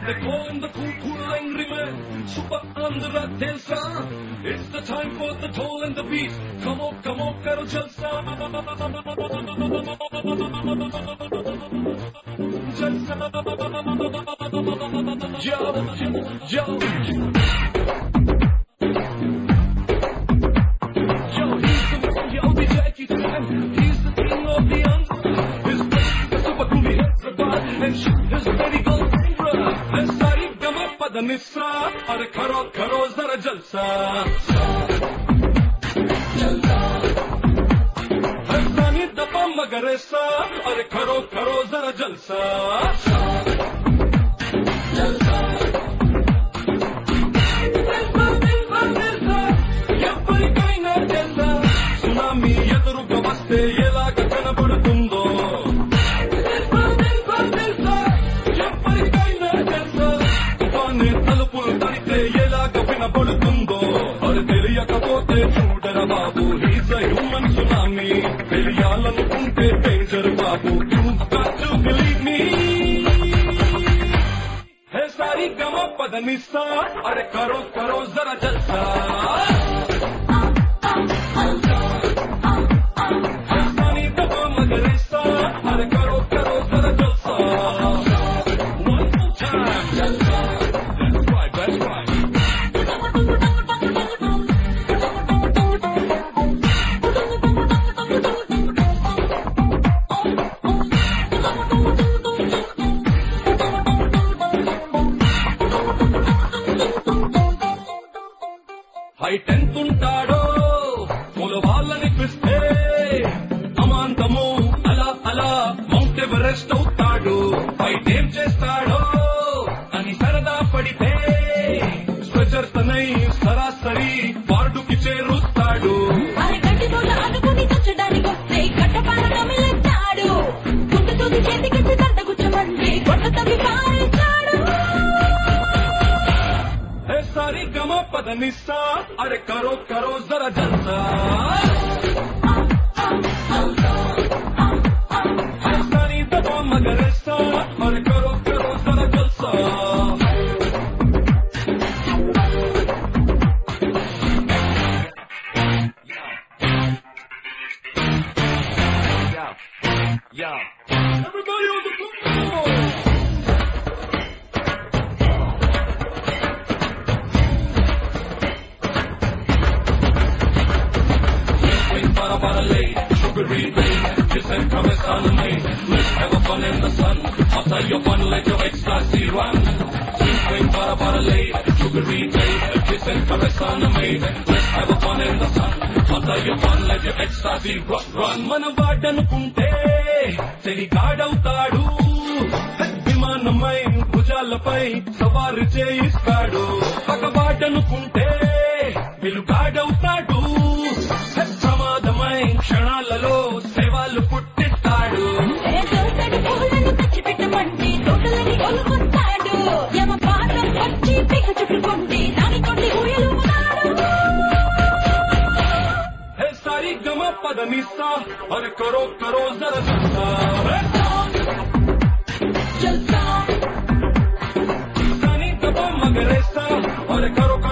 They call him the cool angry man, super Andhra Telsa. It's the time for the toll and the beat. Come on, karo jalsa. Yo, he's the Jackie Chan. He's the king of the Andhra. His face is super groovy, and shit is very gold. And sari gama padanissa, are karo zara jalsa. And sani dapa magaressa, are karo zara jalsa. ఎప్పటికైనా తెలుసా tsunami ఎదురుగా వస్తే ఎలాగ కనబడుతుందో ఎప్పటికైనా తెలుసా తుఫాను తలుపులు తడితే ఎలాగ వినబడుతుందో అది తెలియకపోతే చూడరా బాబు హీస్ ఎ హ్యూమన్ సునామీ తెలియాలనుకుంటే డేంజర్ బాబు you got to believe me hey sorry గమ పదనిస్సా అరే కరో జరా జల్సా హైట్ ఎంతుంటాడో మూల వాళ్ళనిపిస్తే అమాంతము అలా మౌంట్ ఎవరెస్ట్ అవుతాడు ఫైట్ ఏం చేస్తాడో అని సరదా పడితే స్ట్రెచర్ తనై సరాసరి వార్డుకి చేరుస్తాడు సారీ గమ పదనిస్సా అరే కరో జరా జల్సా సానీ దబా మగరెస్సా అరే కరో జరా జల్సా Everybody on the floor! Sugary babe, kiss and caress on me. Let's have a fun in the sun. Outside your fun, let your ecstasy run. Swing para late, sugary babe, kiss and caress on me. Let's have a fun in the sun. Outside your fun, let your ecstasy run. మన వాడనుకుంటే చెలిగాడవుతాడు విమానమై భుజాలపై సవారు చేయిస్తాడు పగవాడనుకుంటే వెలుగాడవుతాడు ప్రమాదమై క్షణాలలో సేవలు పుట్టిస్తాడు హే sorry గమ పదనిస్సా అరే కరో జరా జల్సా సానీ దబా మగరెస్సా అరే కరో